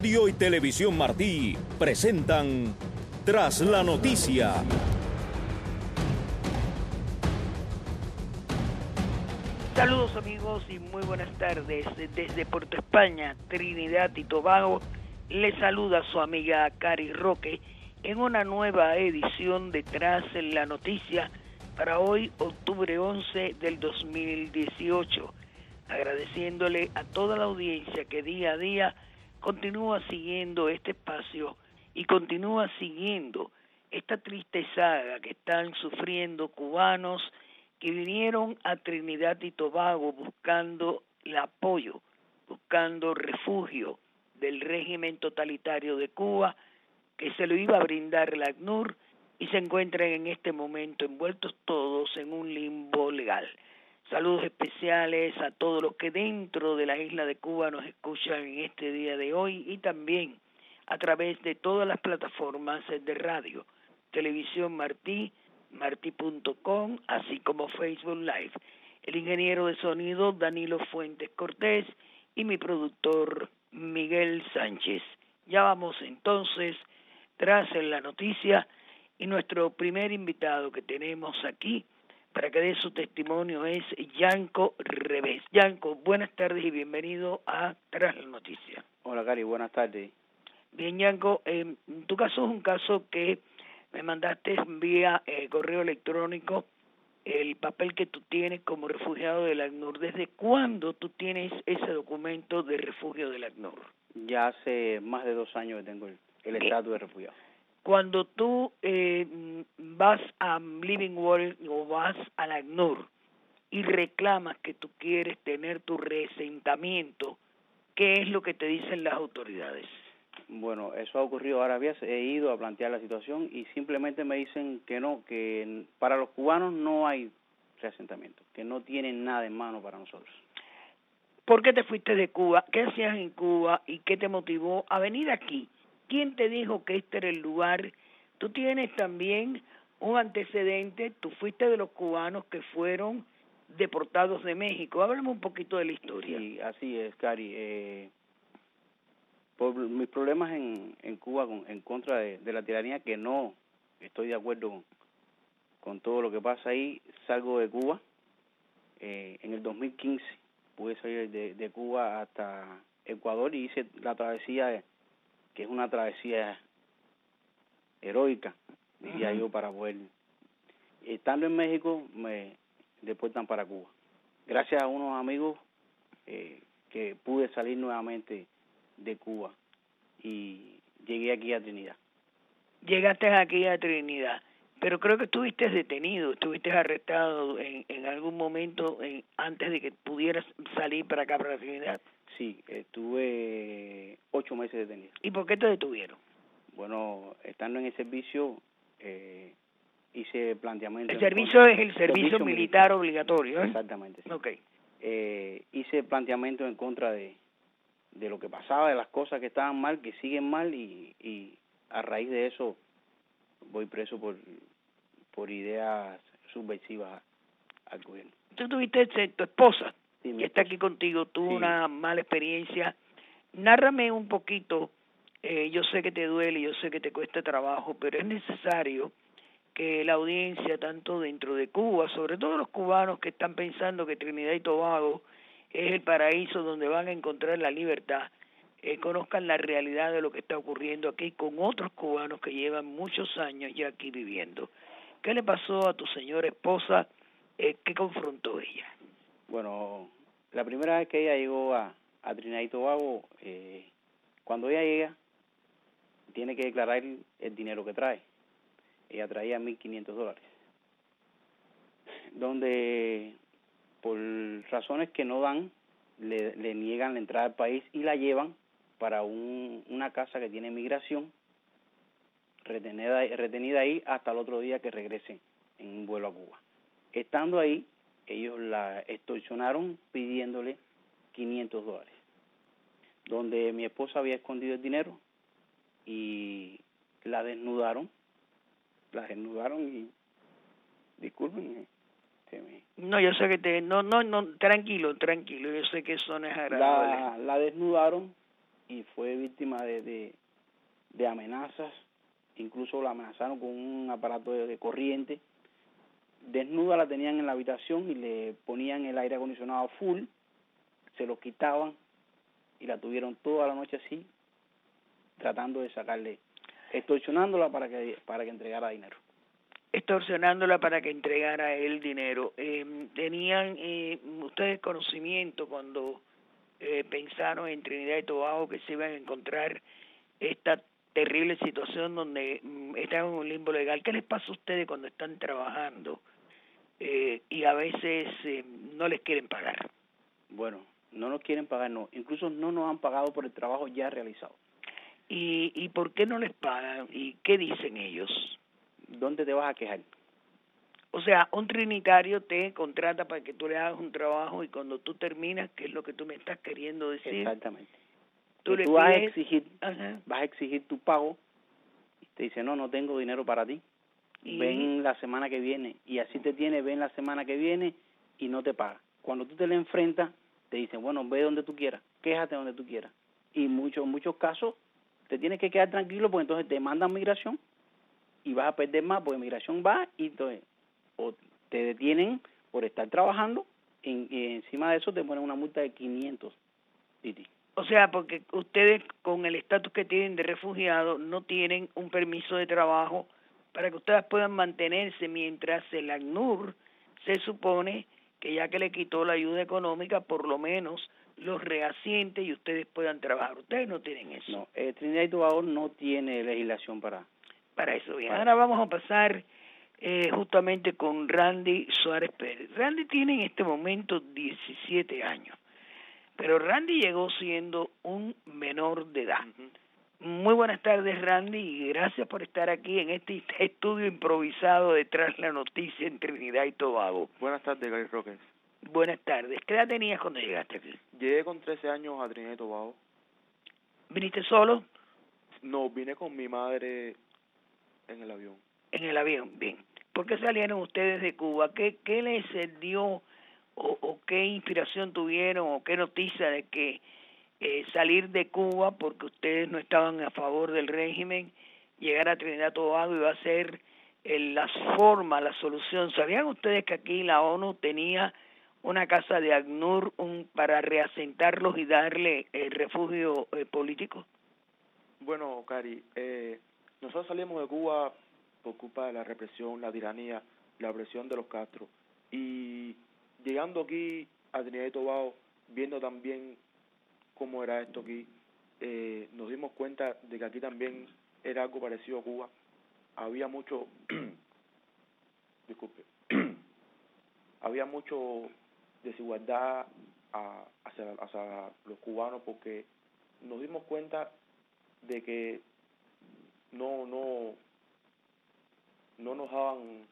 Radio y Televisión Martí presentan Tras la Noticia. Saludos amigos y muy buenas tardes. Desde Puerto España, Trinidad y Tobago, les saluda su amiga Cari Roque en una nueva edición de Tras la Noticia para hoy, octubre 11 del 2018. Agradeciéndole a toda la audiencia que día a día continúa siguiendo este espacio y continúa siguiendo esta triste saga que están sufriendo cubanos que vinieron a Trinidad y Tobago buscando el apoyo, buscando refugio del régimen totalitario de Cuba, que se lo iba a brindar la ACNUR, y se encuentran en este momento envueltos todos en un limbo legal. Saludos especiales a todos los que dentro de la isla de Cuba nos escuchan en este día de hoy y también a través de todas las plataformas de radio, Televisión Martí, martí.com, así como Facebook Live. El ingeniero de sonido Danilo Fuentes Cortés y mi productor Miguel Sánchez. Ya vamos entonces tras la noticia y nuestro primer invitado que tenemos aquí para que dé su testimonio es Yanko Revés. Yanko, buenas tardes y bienvenido a Tras la Noticia. Hola, Cari, buenas tardes. Bien, Yanko, tu caso es un caso que me mandaste vía correo electrónico, el papel que tú tienes como refugiado del ACNUR. ¿Desde cuándo tú tienes ese documento de refugio del ACNUR? Ya hace más de 2 años que tengo el estatus de refugiado. Cuando tú vas a Living World o vas al ACNUR y reclamas que tú quieres tener tu reasentamiento, ¿qué es lo que te dicen las autoridades? Bueno, eso ha ocurrido ahora. He ido a plantear la situación y simplemente me dicen que no, que para los cubanos no hay reasentamiento, que no tienen nada en mano para nosotros. ¿Por qué te fuiste de Cuba? ¿Qué hacías en Cuba y qué te motivó a venir aquí? ¿Quién te dijo que este era el lugar? Tú tienes también un antecedente, tú fuiste de los cubanos que fueron deportados de México. Háblame un poquito de la historia. Sí, así es, Cari. Por mis problemas en Cuba en contra de la tiranía, que no estoy de acuerdo con todo lo que pasa ahí, salgo de Cuba. En el 2015 pude salir de Cuba hasta Ecuador y hice la travesía, que es una travesía heroica, diría yo, para poder. Estando en México, me deportan para Cuba. Gracias a unos amigos que pude salir nuevamente de Cuba y llegué aquí a Trinidad. Llegaste aquí a Trinidad, pero creo que estuviste detenido, estuviste arrestado en algún momento antes de que pudieras salir para acá, para Trinidad. Sí, estuve 8 meses detenido. ¿Y por qué te detuvieron? Bueno, estando en el servicio, hice planteamiento. El servicio es el servicio militar obligatorio, ¿eh? Exactamente, sí. Okay. Hice planteamiento en contra de lo que pasaba, de las cosas que estaban mal, que siguen mal, y a raíz de eso voy preso por ideas subversivas al gobierno. Tú tuviste tu esposa, Sí, que está aquí contigo, tuvo sí. una mala experiencia. Nárrame un poquito, yo sé que te duele, yo sé que te cuesta trabajo, pero es necesario que la audiencia, tanto dentro de Cuba, sobre todo los cubanos que están pensando que Trinidad y Tobago es el paraíso donde van a encontrar la libertad, conozcan la realidad de lo que está ocurriendo aquí con otros cubanos que llevan muchos años ya aquí viviendo. ¿Qué le pasó a tu señora esposa? ¿Qué confrontó ella? Bueno, la primera vez que ella llegó a Trinidad y Tobago, cuando ella llega, tiene que declarar el dinero que trae. Ella traía $1,500, donde por razones que no dan, le niegan la entrada al país y la llevan para una casa que tiene migración, retenida ahí hasta el otro día que regrese en un vuelo a Cuba. Estando ahí, ellos la extorsionaron pidiéndole $500, donde mi esposa había escondido el dinero y la desnudaron y disculpen. No, yo sé que no, tranquilo, yo sé que eso no es agradable. La desnudaron y fue víctima de amenazas, incluso la amenazaron con un aparato de corriente. Desnuda la tenían en la habitación y le ponían el aire acondicionado full, se lo quitaban y la tuvieron toda la noche así, tratando de sacarle, extorsionándola para que entregara dinero. Extorsionándola para que entregara el dinero. ¿Tenían ustedes conocimiento cuando pensaron en Trinidad y Tobago que se iban a encontrar esta terrible situación donde están en un limbo legal? ¿Qué les pasa a ustedes cuando están trabajando y a veces no les quieren pagar? Bueno, no nos quieren pagar, no. Incluso no nos han pagado por el trabajo ya realizado. ¿Y por qué no les pagan? ¿Y qué dicen ellos? ¿Dónde te vas a quejar? O sea, un trinitario te contrata para que tú le hagas un trabajo y cuando tú terminas, ¿qué es lo que tú me estás queriendo decir? Exactamente. Tú vas a exigir tu pago y te dice, no tengo dinero para ti. Ven la semana que viene. Y así te tiene, ven la semana que viene y no te paga. Cuando tú te le enfrentas, te dicen, bueno, ve donde tú quieras, quéjate donde tú quieras. Y en muchos casos te tienes que quedar tranquilo porque entonces te mandan migración y vas a perder más porque migración va y entonces o te detienen por estar trabajando y encima de eso te ponen una multa de 500 Titi. O sea, porque ustedes con el estatus que tienen de refugiado no tienen un permiso de trabajo para que ustedes puedan mantenerse mientras el ACNUR se supone que ya que le quitó la ayuda económica, por lo menos los reasiente y ustedes puedan trabajar. Ustedes no tienen eso. No, Trinidad y Tobago no tiene legislación para eso. Bien, ahora vamos a pasar justamente con Randy Suárez Pérez. Randy tiene en este momento 17 años, pero Randy llegó siendo un menor de edad. Muy buenas tardes, Randy, y gracias por estar aquí en este estudio improvisado detrás de la noticia en Trinidad y Tobago. Buenas tardes, Gary Roques. Buenas tardes. ¿Qué edad tenías cuando llegaste aquí? Llegué con 13 años a Trinidad y Tobago. ¿Viniste solo? No, vine con mi madre en el avión. En el avión, bien. ¿Por qué salieron ustedes de Cuba? ¿Qué les dio o qué inspiración tuvieron o qué noticia de que salir de Cuba porque ustedes no estaban a favor del régimen, llegar a Trinidad y Tobago iba a ser la solución? ¿Sabían ustedes que aquí la ONU tenía una casa de ACNUR para reasentarlos y darle refugio político? Bueno, Cari, nosotros salimos de Cuba por culpa de la represión, la tiranía, la opresión de los Castro. Y llegando aquí a Trinidad y Tobago, viendo también cómo era esto aquí, nos dimos cuenta de que aquí también era algo parecido a Cuba. Había mucho, disculpe, había mucho desigualdad hacia los cubanos porque nos dimos cuenta de que no nos daban.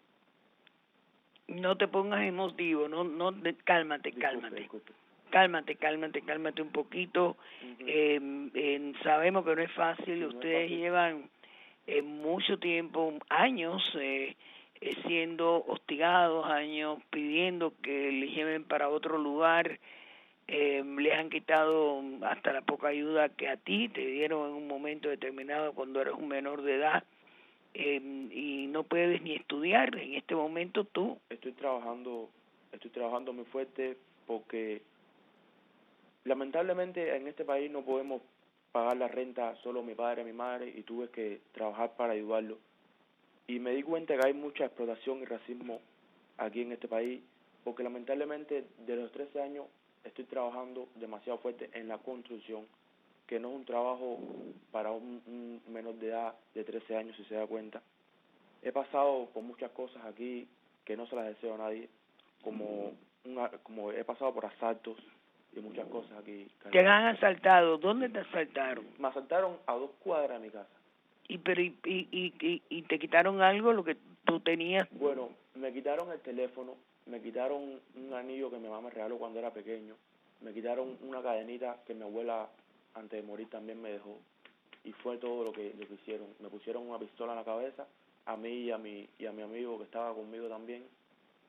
No te pongas emotivo, cálmate. Disculpe. Cálmate un poquito. Sabemos que no es fácil, ustedes llevan mucho tiempo, años siendo hostigados, años pidiendo que les lleven para otro lugar, les han quitado hasta la poca ayuda que a ti te dieron en un momento determinado cuando eres un menor de edad. Y no puedes ni estudiar en este momento tú. Estoy trabajando muy fuerte porque lamentablemente en este país no podemos pagar la renta solo mi padre y mi madre y tuve que trabajar para ayudarlo. Y me di cuenta que hay mucha explotación y racismo aquí en este país porque lamentablemente de los 13 años estoy trabajando demasiado fuerte en la construcción, que no es un trabajo para un menor de edad de 13 años, si se da cuenta. He pasado por muchas cosas aquí que no se las deseo a nadie, como he pasado por asaltos y muchas cosas aquí. ¿Te han asaltado? ¿Dónde te asaltaron? Me asaltaron a 2 cuadras de mi casa. ¿Y te quitaron algo, lo que tú tenías? Bueno, me quitaron el teléfono, me quitaron un anillo que mi mamá me regaló cuando era pequeño, me quitaron una cadenita que mi abuela antes de morir también me dejó, y fue todo lo que hicieron. Me pusieron una pistola en la cabeza, a mí y a mi amigo que estaba conmigo también.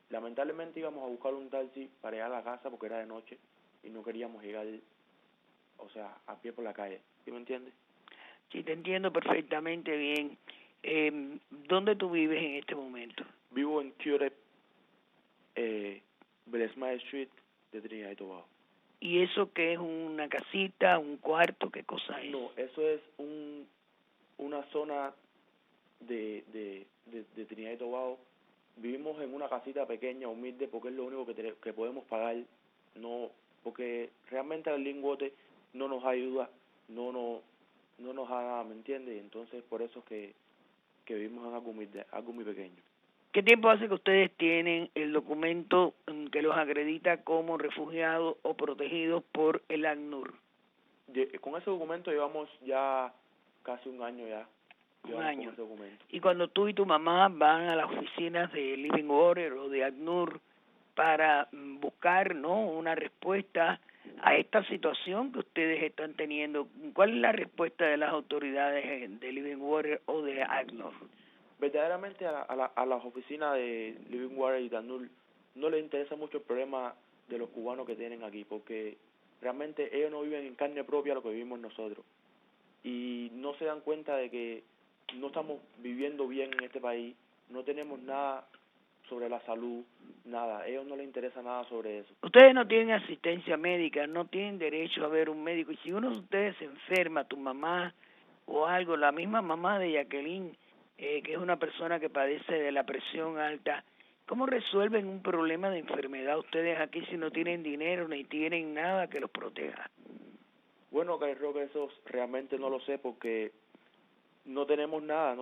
Lamentablemente íbamos a buscar un taxi para llegar a la casa porque era de noche y no queríamos llegar o sea, a pie por la calle. ¿Sí me entiendes? Sí, te entiendo perfectamente bien. ¿Dónde tú vives en este momento? Vivo en Curep, Belesma Street de Trinidad y Tobago. ¿Y eso qué es, una casita, un cuarto, qué cosa es? No, eso es una zona de Trinidad y Tobago. Vivimos en una casita pequeña, humilde, porque es lo único que podemos pagar, no, porque realmente el lingote no nos ayuda, no nos da nada, ¿me entiendes? Entonces por eso es que vivimos en algo humilde, algo muy pequeño. ¿Qué tiempo hace que ustedes tienen el documento que los acredita como refugiados o protegidos por el ACNUR? Con ese documento llevamos ya casi un año ya. Un año. Con ese documento. Y cuando tú y tu mamá van a las oficinas de Living Water o de ACNUR para buscar, ¿no?, una respuesta a esta situación que ustedes están teniendo, ¿cuál es la respuesta de las autoridades de Living Water o de ACNUR? Verdaderamente a las oficinas de Living Water y de ACNUR no les interesa mucho el problema de los cubanos que tienen aquí, porque realmente ellos no viven en carne propia lo que vivimos nosotros, y no se dan cuenta de que no estamos viviendo bien en este país, no tenemos nada sobre la salud, nada, a ellos no les interesa nada sobre eso. Ustedes no tienen asistencia médica, no tienen derecho a ver un médico, y si uno de ustedes se enferma, tu mamá o algo, la misma mamá de Jacqueline, que es una persona que padece de la presión alta, ¿cómo resuelven un problema de enfermedad ustedes aquí si no tienen dinero ni tienen nada que los proteja? Bueno, creo que eso realmente no lo sé porque no tenemos nada.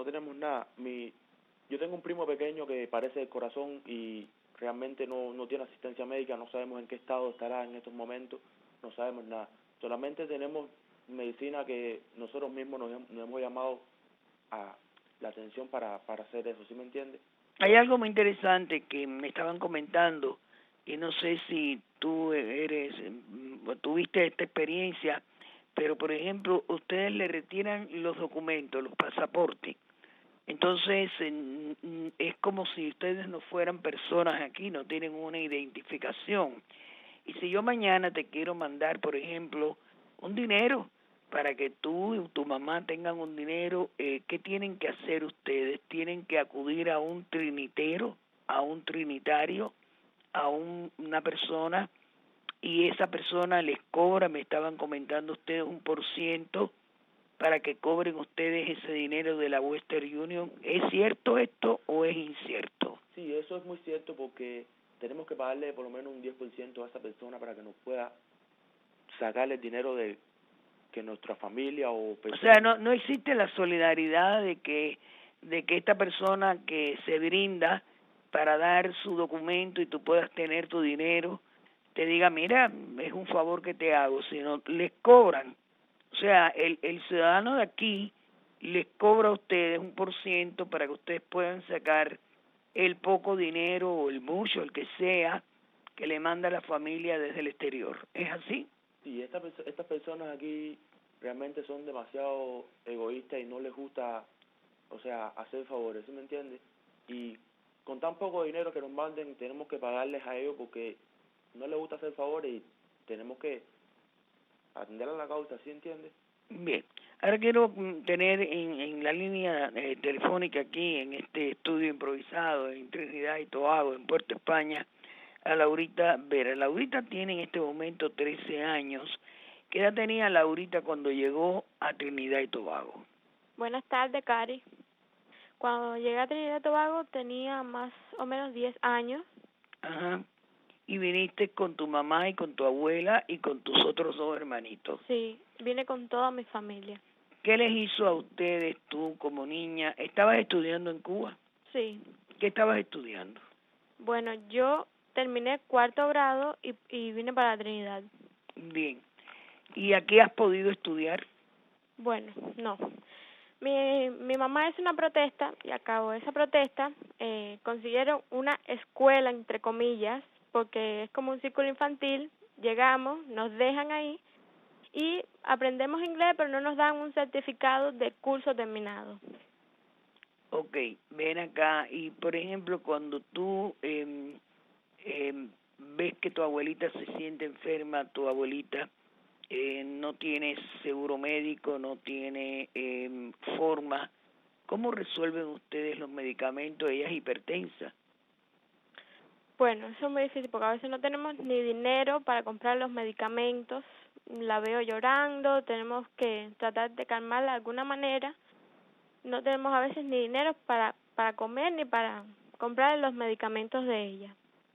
Yo tengo un primo pequeño que parece del corazón y realmente no tiene asistencia médica, no sabemos en qué estado estará en estos momentos, no sabemos nada. Solamente tenemos medicina que nosotros mismos nos hemos llamado a la atención para hacer eso, ¿sí me entiendes? Hay algo muy interesante que me estaban comentando, y no sé si tú tuviste esta experiencia, pero por ejemplo, ustedes le retiran los documentos, los pasaportes. Entonces, es como si ustedes no fueran personas aquí, no tienen una identificación. Y si yo mañana te quiero mandar, por ejemplo, un dinero para que tú y tu mamá tengan un dinero, ¿qué tienen que hacer ustedes? Tienen que acudir a un trinitero, a un trinitario, a una persona, y esa persona les cobra, me estaban comentando ustedes, 1% para que cobren ustedes ese dinero de la Western Union. ¿Es cierto esto o es incierto? Sí, eso es muy cierto porque tenemos que pagarle por lo menos un 10% a esa persona para que nos pueda sacarle el dinero de que nuestra familia o personas... O sea, no existe la solidaridad de que esta persona que se brinda para dar su documento y tú puedas tener tu dinero, te diga, mira, es un favor que te hago, sino les cobran. O sea, el ciudadano de aquí les cobra a ustedes 1% para que ustedes puedan sacar el poco dinero o el mucho, el que sea, que le manda la familia desde el exterior. ¿Es así? Sí, estas personas aquí realmente son demasiado egoístas y no les gusta, o sea, hacer favores, ¿sí me entiendes? Y con tan poco dinero que nos manden, tenemos que pagarles a ellos porque no les gusta hacer favores y tenemos que atender a la causa, ¿sí entiendes? Bien, ahora quiero tener en la línea telefónica aquí, en este estudio improvisado en Trinidad y Tobago, en Puerto España, a Laurita Vera. Laurita tiene en este momento 13 años. ¿Qué edad tenía Laurita cuando llegó a Trinidad y Tobago? Buenas tardes, Cari. Cuando llegué a Trinidad y Tobago tenía más o menos 10 años. Ajá. Y viniste con tu mamá y con tu abuela y con tus otros 2 hermanitos. Sí, vine con toda mi familia. ¿Qué les hizo a ustedes tú como niña? ¿Estabas estudiando en Cuba? Sí. ¿Qué estabas estudiando? Bueno, yo terminé 4º grado y vine para la Trinidad. Bien. ¿Y aquí has podido estudiar? Bueno, no. Mi mamá hizo una protesta y a cabo de esa protesta consiguieron una escuela, entre comillas, porque es como un círculo infantil. Llegamos, nos dejan ahí y aprendemos inglés, pero no nos dan un certificado de curso terminado. Ok, ven acá y, por ejemplo, cuando tú ves que tu abuelita se siente enferma, tu abuelita, no tiene seguro médico, no tiene forma. ¿Cómo resuelven ustedes los medicamentos? Ella es hipertensa. Bueno, eso es muy difícil porque a veces no tenemos ni dinero para comprar los medicamentos. La veo llorando, tenemos que tratar de calmarla de alguna manera. No tenemos a veces ni dinero para comer ni para comprar los medicamentos de ella.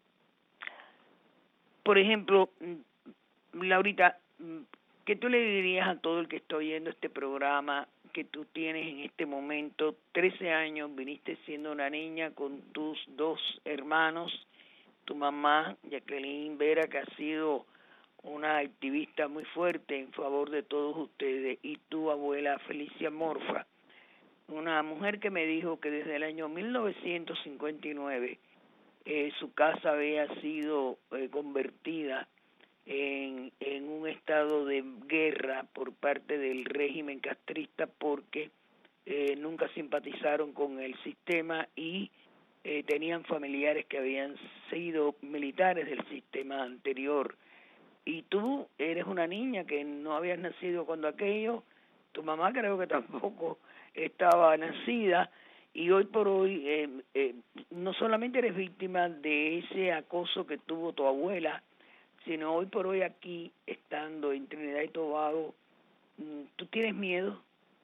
Por ejemplo, Laurita, ¿qué tú le dirías a todo el que está oyendo este programa, que tú tienes en este momento 13 años, viniste siendo una niña con tus 2 hermanos, tu mamá, Jacqueline Vera, que ha sido una activista muy fuerte en favor de todos ustedes, y tu abuela Felicia Morfa, una mujer que me dijo que desde el año 1959 su casa había sido convertida en un estado de guerra por parte del régimen castrista porque nunca simpatizaron con el sistema y tenían familiares que habían sido militares del sistema anterior. Y tú eres una niña que no habías nacido cuando aquello, tu mamá creo que tampoco estaba nacida, y hoy por hoy no solamente eres víctima de ese acoso que tuvo tu abuela, sino hoy por hoy aquí, estando en Trinidad y Tobago, ¿tú tienes miedo?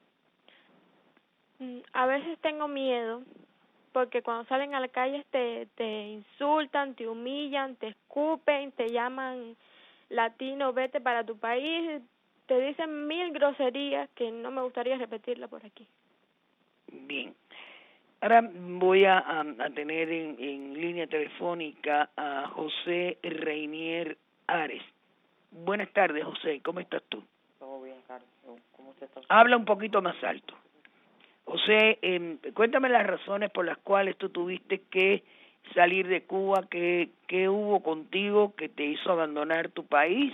A veces tengo miedo, porque cuando salen a la calle te insultan, te humillan, te escupen, te llaman latino, vete para tu país, te dicen 1000 groserías que no me gustaría repetirla por aquí. Bien. Ahora voy a tener en línea telefónica a José Reinier Ares. Buenas tardes, José, ¿cómo estás tú? Todo bien, Carlos. ¿Cómo usted está? Habla un poquito más alto. José, cuéntame las razones por las cuales tú tuviste que salir de Cuba, ¿qué hubo contigo que te hizo abandonar tu país?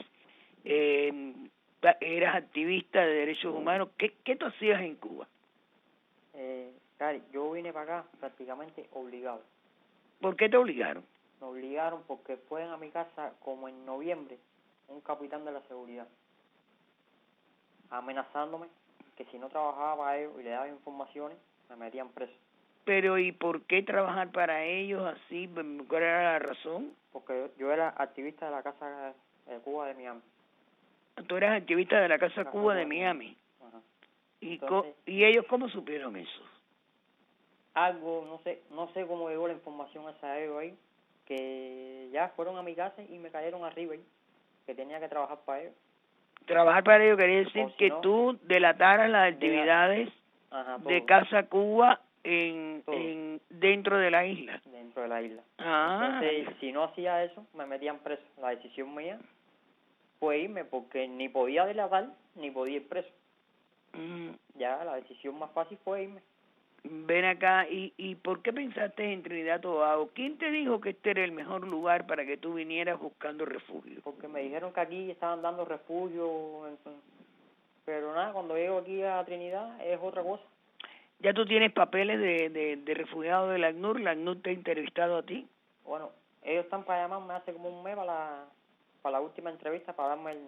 Eras activista de derechos humanos, ¿qué tú hacías en Cuba? Cari, yo vine para acá prácticamente obligado. ¿Por qué te obligaron? Me obligaron porque fue a mi casa como en noviembre un capitán de la seguridad amenazándome que si no trabajaba para ellos y le daba informaciones me metían preso. Pero ¿y por qué trabajar para ellos así? ¿Cuál era la razón? Porque yo era activista de la Casa de Cuba de Miami. Tú eras activista de la Casa Cuba de Miami. Ajá. Entonces, ¿y ellos cómo supieron eso? Algo, no sé cómo llegó la información esa a ellos ahí, que ya fueron a mi casa y me cayeron arriba ahí, que tenía que trabajar para ellos. Trabajar para ellos quería decir Si que no, tú delataras las actividades de Casa Cuba dentro de la isla. Dentro de la isla. Ah. Entonces, si no hacía eso, me metían preso. La decisión mía fue irme porque ni podía delatar ni podía ir preso. Ya la decisión más fácil fue irme. Ven acá, ¿y por qué pensaste en Trinidad y Tobago? ¿Quién te dijo que este era el mejor lugar para que tú vinieras buscando refugio? Porque me dijeron que aquí estaban dando refugio, pero nada, cuando llego aquí a Trinidad es otra cosa. ¿Ya tú tienes papeles de refugiado del ACNUR? ¿La ACNUR te ha entrevistado a ti? Bueno, ellos están para llamarme hace como un mes para la última entrevista, para darme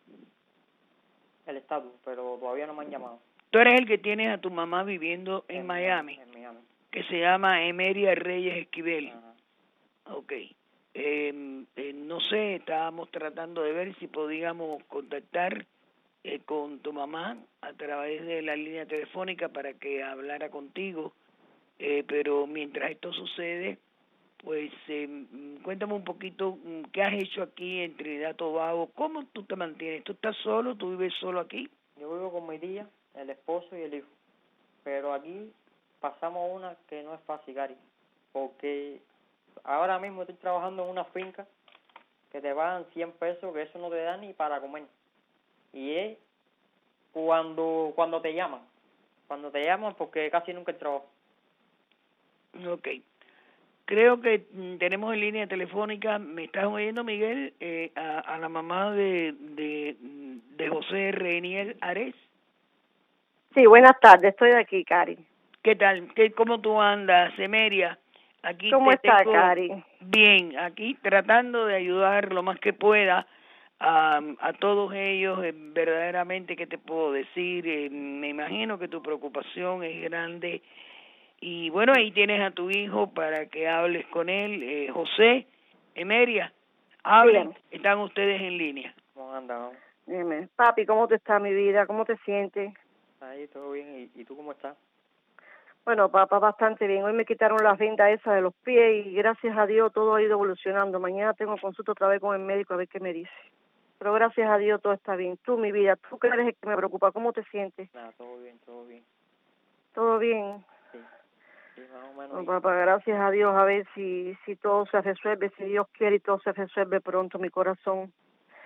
el estatus, pero todavía no me han llamado. Tú eres el que tienes a tu mamá viviendo en Miami, que se llama Emeria Reyes Esquivel. Ajá. Ok. No sé, estábamos tratando de ver si podíamos contactar con tu mamá a través de la línea telefónica para que hablara contigo, pero mientras esto sucede, pues cuéntame un poquito qué has hecho aquí en Trinidad y Tobago, cómo tú te mantienes, ¿tú estás solo, tú vives solo aquí? Yo vivo con mi tía, el esposo y el hijo, pero aquí pasamos una que no es fácil, Gary, porque ahora mismo estoy trabajando en una finca que te pagan 100 pesos, que eso no te da ni para comer, y es cuando te llaman porque casi nunca hay trabajo. Ok. Creo que tenemos en línea telefónica, ¿me estás oyendo, Miguel? A la mamá de José Reinier Ares. Sí, buenas tardes, estoy aquí, Cari. ¿Qué tal? ¿Cómo tú andas, Emeria? Aquí ¿Cómo está, Cari? Bien, aquí tratando de ayudar lo más que pueda a todos ellos, verdaderamente, ¿qué te puedo decir? Me imagino que tu preocupación es grande. Y bueno, ahí tienes a tu hijo para que hables con él. José, Emeria, hablen. Dígame. Están ustedes en línea. ¿Cómo andas? Dime, papi, ¿cómo te está mi vida? ¿Cómo te sientes? Ahí todo bien. ¿Y tú cómo estás? Bueno, papá, bastante bien. Hoy me quitaron las vendas esas de los pies y gracias a Dios todo ha ido evolucionando. Mañana tengo consulta otra vez con el médico a ver qué me dice. Pero gracias a Dios todo está bien. Tú, mi vida, tú que eres el que me preocupa, ¿cómo te sientes? Nada, todo bien, todo bien. ¿Todo bien? Sí, más o menos. Bueno, papá, gracias a Dios, a ver si todo se resuelve, si Dios quiere y todo se resuelve pronto, mi corazón.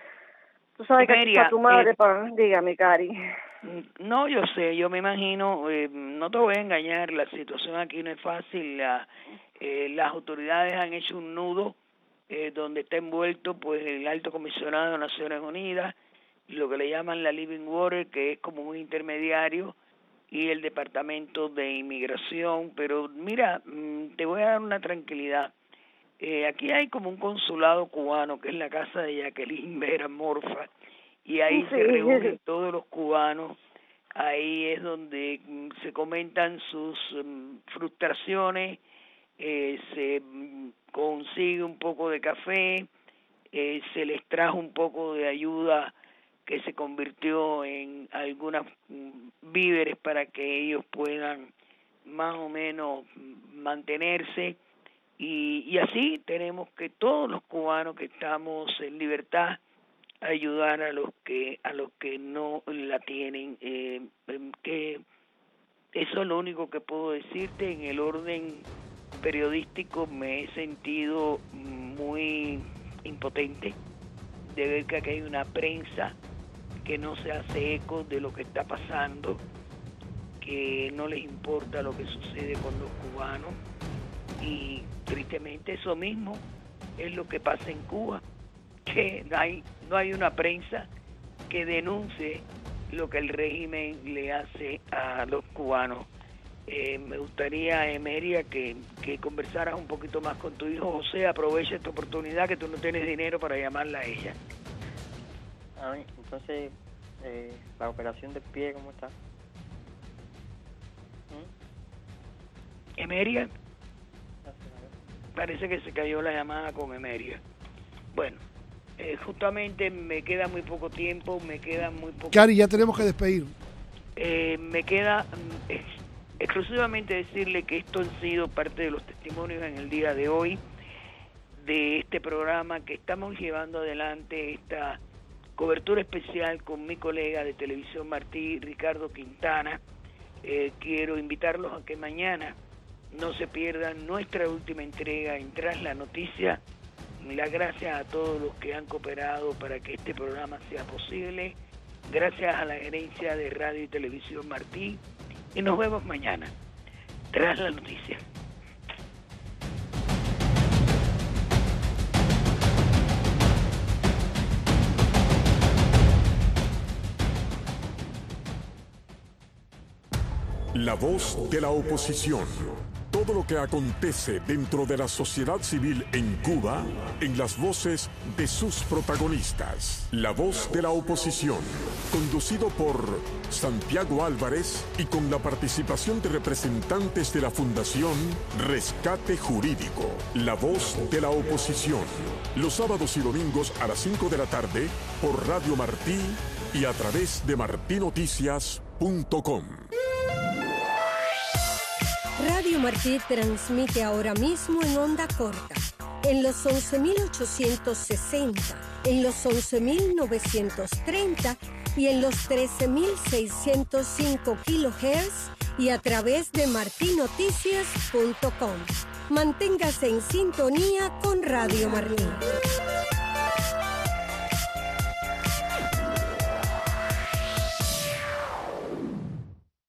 Tú sabes que aquí está tu madre, dígame, Cari. No, yo sé, yo me imagino, no te voy a engañar, la situación aquí no es fácil, las autoridades han hecho un nudo donde está envuelto pues el Alto Comisionado de Naciones Unidas, lo que le llaman la Living Water, que es como un intermediario, y el Departamento de Inmigración, pero mira, te voy a dar una tranquilidad. Aquí hay como un consulado cubano, que es la casa de Jacqueline Vera Morfa, y ahí se reúnen todos los cubanos. Ahí es donde se comentan sus frustraciones, se consigue un poco de café, se les trajo un poco de ayuda que se convirtió en algunas víveres para que ellos puedan más o menos mantenerse, y así tenemos que todos los cubanos que estamos en libertad ayudar a los que no la tienen, que eso es lo único que puedo decirte. En el orden periodístico me he sentido muy impotente de ver que aquí hay una prensa que no se hace eco de lo que está pasando, que no les importa lo que sucede con los cubanos, y tristemente eso mismo es lo que pasa en Cuba, que no hay una prensa que denuncie lo que el régimen le hace a los cubanos. Me gustaría, Emeria, que conversaras un poquito más con tu hijo José. Aprovecha esta oportunidad que tú no tienes dinero para llamarla a ella. Entonces, la operación del pie, ¿cómo está? Emeria, parece que se cayó la llamada con Emeria. Bueno, justamente me queda muy poco tiempo, Cari, ya tenemos que despedir. Me queda exclusivamente decirle que esto han sido parte de los testimonios en el día de hoy de este programa que estamos llevando adelante, esta cobertura especial con mi colega de Televisión Martí, Ricardo Quintana. Quiero invitarlos a que mañana no se pierdan nuestra última entrega en Tras la Noticia. Las gracias a todos los que han cooperado para que este programa sea posible. Gracias a la gerencia de Radio y Televisión Martí. Y nos vemos mañana. Tras la Noticia. La voz de la oposición. Todo lo que acontece dentro de la sociedad civil en Cuba, en las voces de sus protagonistas. La voz de la oposición, conducido por Santiago Álvarez y con la participación de representantes de la Fundación Rescate Jurídico. La voz de la oposición, los sábados y domingos a las 5 de la tarde por Radio Martí y a través de martinoticias.com. Radio Martí transmite ahora mismo en onda corta, en los 11.860, en los 11.930 y en los 13.605 kHz y a través de martinoticias.com. Manténgase en sintonía con Radio Martí.